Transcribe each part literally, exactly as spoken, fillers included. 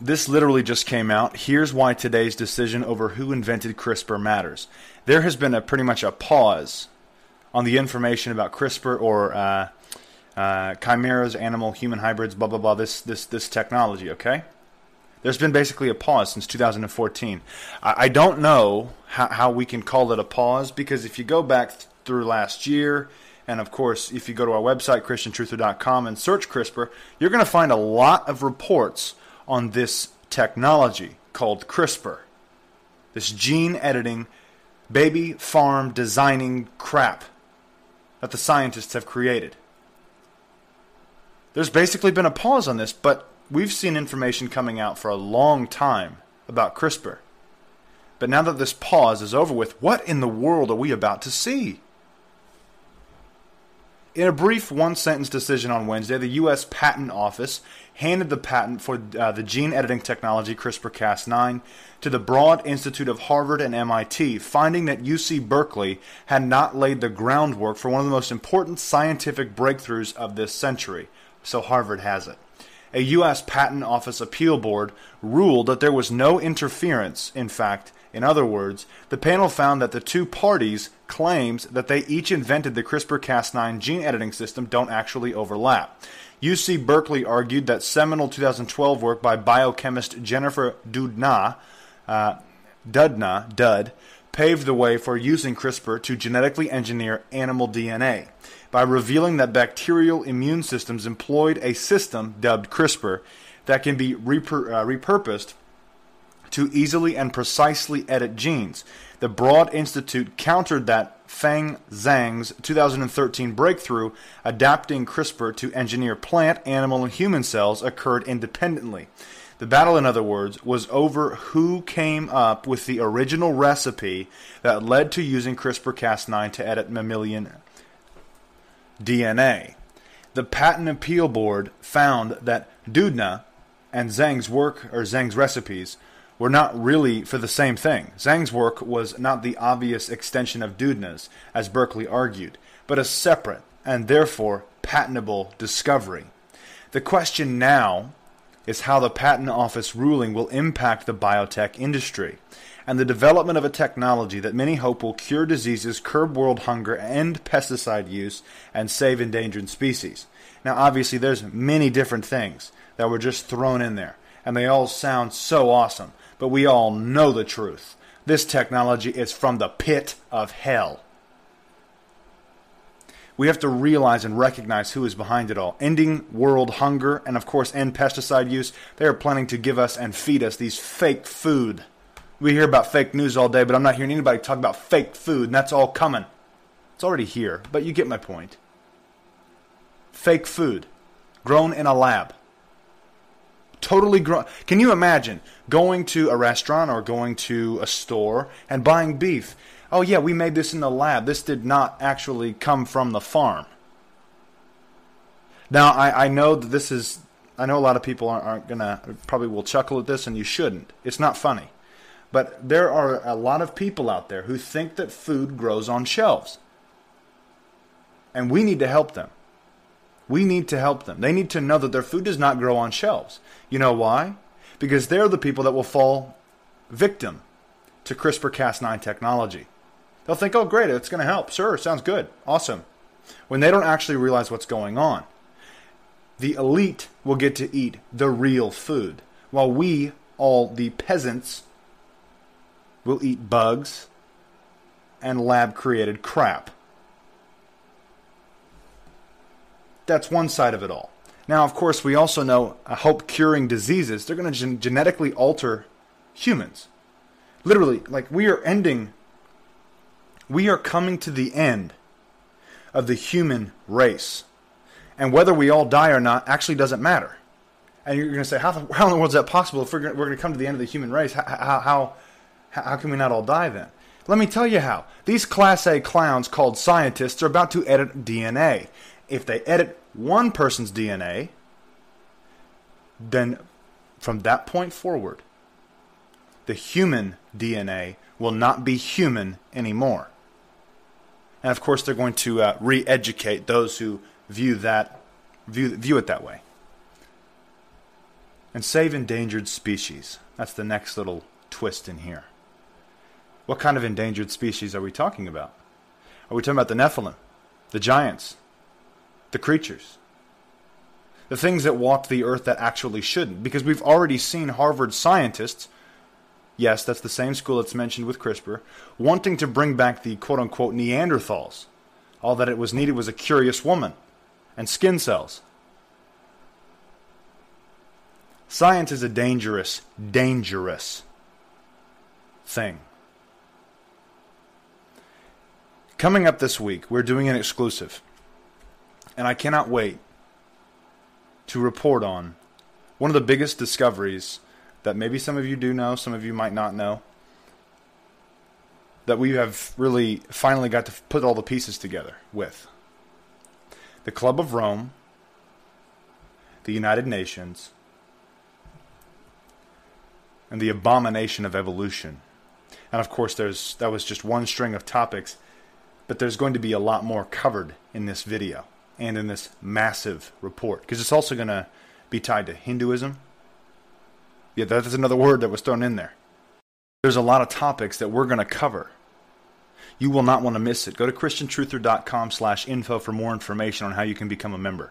this literally just came out. Here's why today's decision over who invented CRISPR matters. There has been a pretty much a pause on the information about CRISPR or uh, uh, chimeras, animal-human hybrids, blah, blah, blah, this, this, this technology, okay? There's been basically a pause since two thousand fourteen. I, I don't know how, how we can call it a pause, because if you go back th- through last year, and of course, if you go to our website, Christian Truther dot com, and search CRISPR, you're going to find a lot of reports on this technology called CRISPR. This gene editing, baby farm designing crap that the scientists have created. There's basically been a pause on this, but we've seen information coming out for a long time about CRISPR. But now that this pause is over with, what in the world are we about to see? In a brief one-sentence decision on Wednesday, the U S Patent Office handed the patent for uh, the gene editing technology CRISPR Cas nine to the Broad Institute of Harvard and M I T, finding that U C Berkeley had not laid the groundwork for one of the most important scientific breakthroughs of this century. So Harvard has it. A U S Patent Office appeal board ruled that there was no interference. In fact, in other words, the panel found that the two parties' claims that they each invented the CRISPR Cas nine gene editing system don't actually overlap. U C Berkeley argued that seminal two thousand twelve work by biochemist Jennifer Doudna, uh, Doudna, Dud, paved the way for using CRISPR to genetically engineer animal D N A. By revealing that bacterial immune systems employed a system dubbed CRISPR that can be repur- uh, repurposed to easily and precisely edit genes. The Broad Institute countered that Feng Zhang's two thousand thirteen breakthrough adapting CRISPR to engineer plant, animal, and human cells occurred independently. The battle, in other words, was over who came up with the original recipe that led to using CRISPR Cas nine to edit mammalian D N A. The Patent Appeal Board found that Doudna and Zhang's work, or Zhang's recipes, were not really for the same thing. Zhang's work was not the obvious extension of Doudna's, as Berkeley argued, but a separate and therefore patentable discovery. The question now is how the Patent Office ruling will impact the biotech industry and the development of a technology that many hope will cure diseases, curb world hunger, end pesticide use, and save endangered species. Now, obviously, there's many different things that were just thrown in there, and they all sound so awesome, but we all know the truth. This technology is from the pit of hell. We have to realize and recognize who is behind it all. Ending world hunger and, of course, end pesticide use. They are planning to give us and feed us these fake food. We hear about fake news all day, but I'm not hearing anybody talk about fake food, and that's all coming. It's already here, but you get my point. Fake food, grown in a lab. Totally grown. Can you imagine going to a restaurant or going to a store and buying beef? Oh yeah, we made this in the lab. This did not actually come from the farm. Now, I, I know that this is, I know a lot of people aren't, aren't going to, probably will chuckle at this, and you shouldn't. It's not funny. But there are a lot of people out there who think that food grows on shelves. And we need to help them. We need to help them. They need to know that their food does not grow on shelves. You know why? Because they're the people that will fall victim to CRISPR Cas nine technology. They'll think, oh great, it's going to help. Sure, sounds good. Awesome. When they don't actually realize what's going on. The elite will get to eat the real food, while we, all the peasants, will eat bugs and lab-created crap. That's one side of it all. Now, of course, we also know, I hope curing diseases, they're going to gen- genetically alter humans. Literally, like we are ending, we are coming to the end of the human race. And whether we all die or not actually doesn't matter. And you're going to say, how, how in the world is that possible if we're going, we're going to come to the end of the human race? How, how, how, how can we not all die then? Let me tell you how. These Class A clowns called scientists are about to edit D N A. If they edit one person's D N A, then from that point forward, the human D N A will not be human anymore. And of course, they're going to uh, re-educate those who view that view view it that way. and save endangered species. That's the next little twist in here. What kind of endangered species are we talking about? Are we talking about the Nephilim, the giants, the creatures, the things that walked the earth that actually shouldn't? Because we've already seen Harvard scientists, yes, that's the same school that's mentioned with CRISPR, wanting to bring back the quote-unquote Neanderthals. All that it was needed was a curious woman and skin cells. Science is a dangerous, dangerous thing. Coming up this week, we're doing an exclusive. And I cannot wait to report on one of the biggest discoveries that maybe some of you do know, some of you might not know, that we have really finally got to put all the pieces together with. The Club of Rome, the United Nations, and the abomination of evolution. And of course, there's that was just one string of topics, but there's going to be a lot more covered in this video and in this massive report, because it's also going to be tied to Hinduism. Yeah, that's another word that was thrown in there. There's a lot of topics that we're going to cover. You will not want to miss it. Go to christian truther dot com slash info for more information on how you can become a member.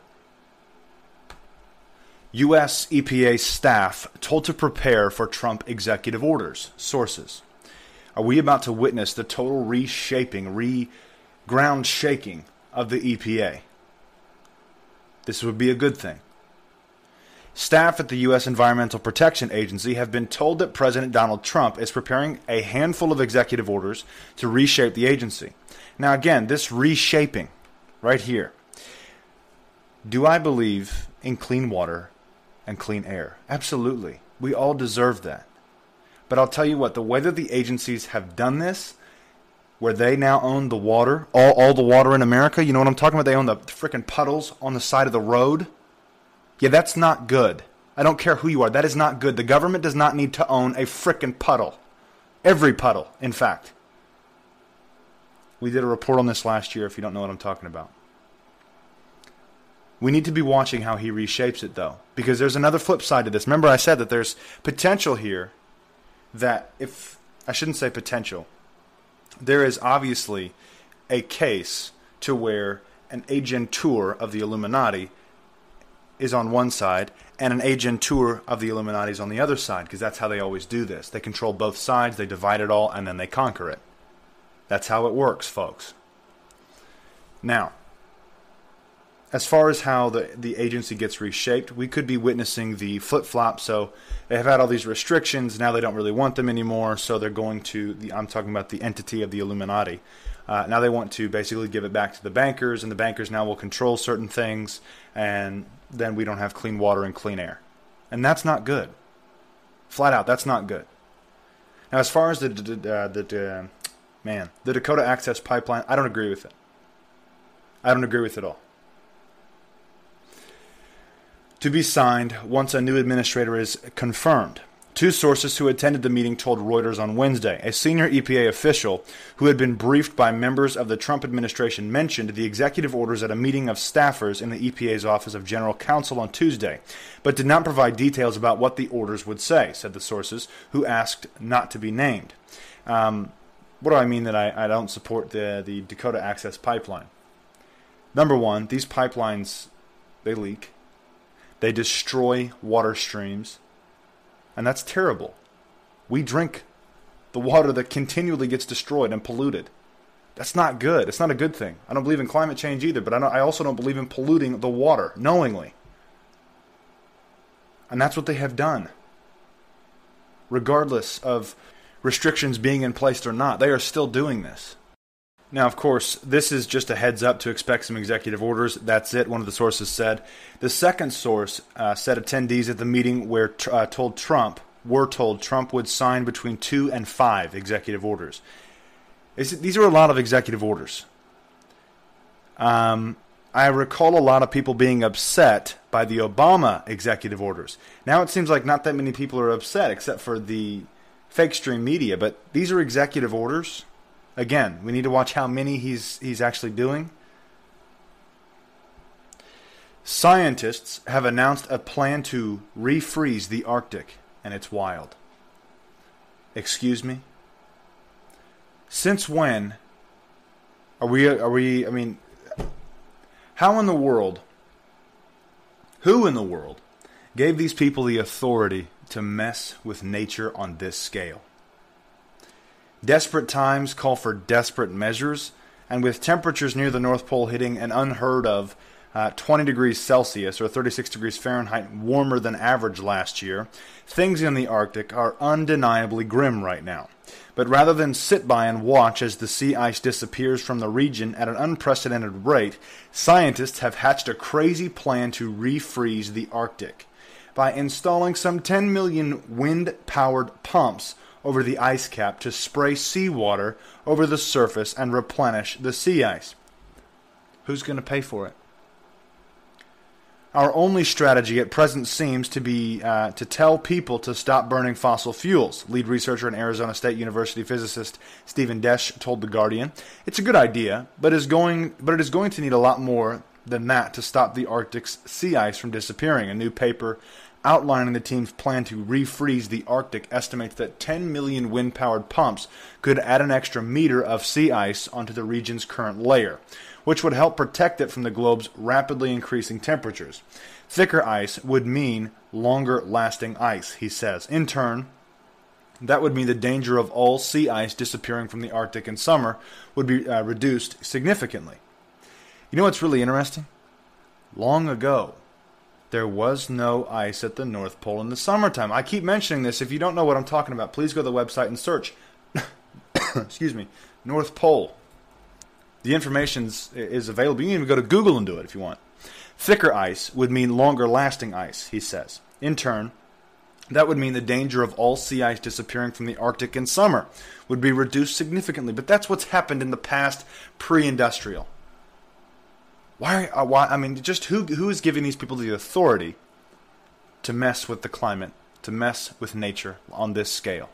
U S E P A staff told to prepare for Trump executive orders. Sources. Are we about to witness the total reshaping, re-ground shaking of the E P A? This would be a good thing. Staff at the U S Environmental Protection Agency have been told that President Donald Trump is preparing a handful of executive orders to reshape the agency. Now again, this reshaping right here. Do I believe in clean water and clean air? Absolutely. We all deserve that. But I'll tell you what, the way that the agencies have done this, where they now own the water, all, all the water in America, you know what I'm talking about? They own the freaking puddles on the side of the road. Yeah, that's not good. I don't care who you are. That is not good. The government does not need to own a frickin' puddle. Every puddle, in fact. We did a report on this last year if you don't know what I'm talking about. We need to be watching how he reshapes it, though, because there's another flip side to this. Remember I said that there's potential here that if, I shouldn't say potential, there is obviously a case to where an agentur of the Illuminati is on one side, and an agentur of the Illuminati is on the other side, because that's how they always do this. They control both sides, they divide it all, and then they conquer it. That's how it works, folks. Now, as far as how the, the agency gets reshaped, we could be witnessing the flip-flop. So they have had all these restrictions, now they don't really want them anymore, so they're going to, the, I'm talking about the entity of the Illuminati. Uh, now they want to basically give it back to the bankers, and the bankers now will control certain things, and then we don't have clean water and clean air. And that's not good. Flat out, that's not good. Now, as far as the, uh, the uh, man, the Dakota Access Pipeline, I don't agree with it. I don't agree with it all. To be signed once a new administrator is confirmed. Two sources who attended the meeting told Reuters on Wednesday. A senior E P A official who had been briefed by members of the Trump administration mentioned the executive orders at a meeting of staffers in the E P A's Office of General Counsel on Tuesday, but did not provide details about what the orders would say, said the sources, who asked not to be named. Um, what do I mean that I, I don't support the, the Dakota Access Pipeline? Number one, these pipelines, they leak. They destroy water streams. And that's terrible. We drink the water that continually gets destroyed and polluted. That's not good. It's not a good thing. I don't believe in climate change either, but I, don't, I also don't believe in polluting the water knowingly. And that's what they have done. Regardless of restrictions being in place or not, they are still doing this. Now, of course, this is just a heads up to expect some executive orders. That's it, one of the sources said. The second source uh, said attendees at the meeting were uh, told Trump, were told Trump would sign between two and five executive orders. It's, these are a lot of executive orders. Um, I recall a lot of people being upset by the Obama executive orders. Now it seems like not that many people are upset except for the fake stream media, but these are executive orders. Again, we need to watch how many he's he's actually doing. Scientists have announced a plan to refreeze the Arctic, and it's wild. Excuse me? Since when are we, are we, I mean, how in the world, who in the world gave these people the authority to mess with nature on this scale? Desperate times call for desperate measures, and with temperatures near the North Pole hitting an unheard of uh, twenty degrees Celsius or thirty-six degrees Fahrenheit warmer than average last year, things in the Arctic are undeniably grim right now. But rather than sit by and watch as the sea ice disappears from the region at an unprecedented rate, scientists have hatched a crazy plan to refreeze the Arctic by installing some ten million wind-powered pumps over the ice cap to spray seawater over the surface and replenish the sea ice. Who's going to pay for it? Our only strategy at present seems to be uh, to tell people to stop burning fossil fuels, lead researcher and Arizona State University physicist Stephen Desch told The Guardian. It's a good idea, but is going, but it is going to need a lot more than that to stop the Arctic's sea ice from disappearing. A new paper outlining the team's plan to refreeze the Arctic estimates that ten million wind-powered pumps could add an extra meter of sea ice onto the region's current layer, which would help protect it from the globe's rapidly increasing temperatures. Thicker ice would mean longer-lasting ice, he says. In turn, that would mean the danger of all sea ice disappearing from the Arctic in summer would be uh, reduced significantly. You know what's really interesting? Long ago, there was no ice at the North Pole in the summertime. I keep mentioning this. If you don't know what I'm talking about, please go to the website and search. Excuse me. North Pole. The information is available. You can even go to Google and do it if you want. Thicker ice would mean longer-lasting ice, he says. In turn, that would mean the danger of all sea ice disappearing from the Arctic in summer would be reduced significantly. But that's what's happened in the past, pre-industrial. Why? Uh, why? I mean, just who who is giving these people the authority to mess with the climate, to mess with nature on this scale?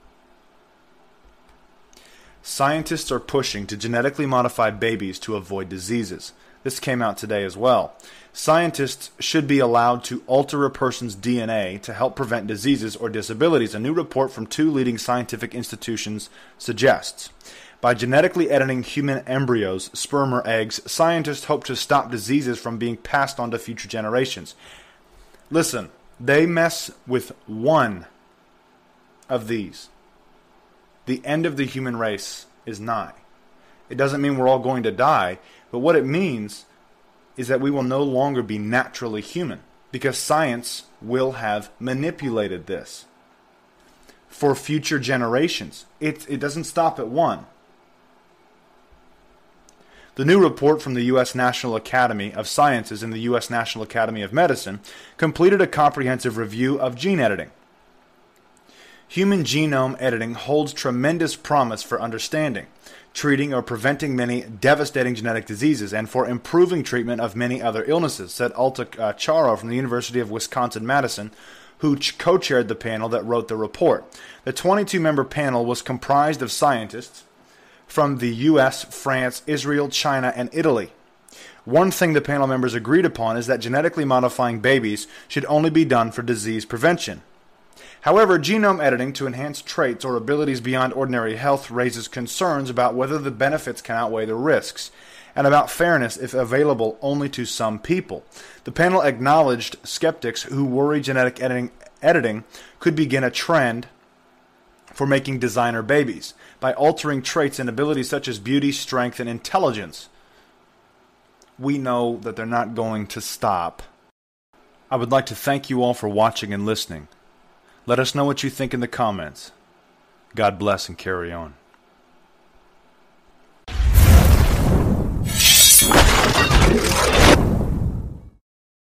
Scientists are pushing to genetically modify babies to avoid diseases. This came out today as well. Scientists should be allowed to alter a person's D N A to help prevent diseases or disabilities. A new report from two leading scientific institutions suggests. By genetically editing human embryos, sperm or eggs, scientists hope to stop diseases from being passed on to future generations. Listen, they mess with one of these. The end of the human race is nigh. It doesn't mean we're all going to die, but what it means is that we will no longer be naturally human, because science will have manipulated this for future generations. It, it doesn't stop at one. The new report from the U S National Academy of Sciences and the U S National Academy of Medicine completed a comprehensive review of gene editing. Human genome editing holds tremendous promise for understanding, treating or preventing many devastating genetic diseases, and for improving treatment of many other illnesses, said Alta uh, Charo from the University of Wisconsin-Madison, who ch- co-chaired the panel that wrote the report. The twenty-two member panel was comprised of scientists from the U S, France, Israel, China, and Italy. One thing the panel members agreed upon is that genetically modifying babies should only be done for disease prevention. However, genome editing to enhance traits or abilities beyond ordinary health raises concerns about whether the benefits can outweigh the risks, and about fairness if available only to some people. The panel acknowledged skeptics who worry genetic editing, editing could begin a trend for making designer babies by altering traits and abilities such as beauty, strength, and intelligence. We know that they're not going to stop. I would like to thank you all for watching and listening. Let us know what you think in the comments. God bless and carry on. You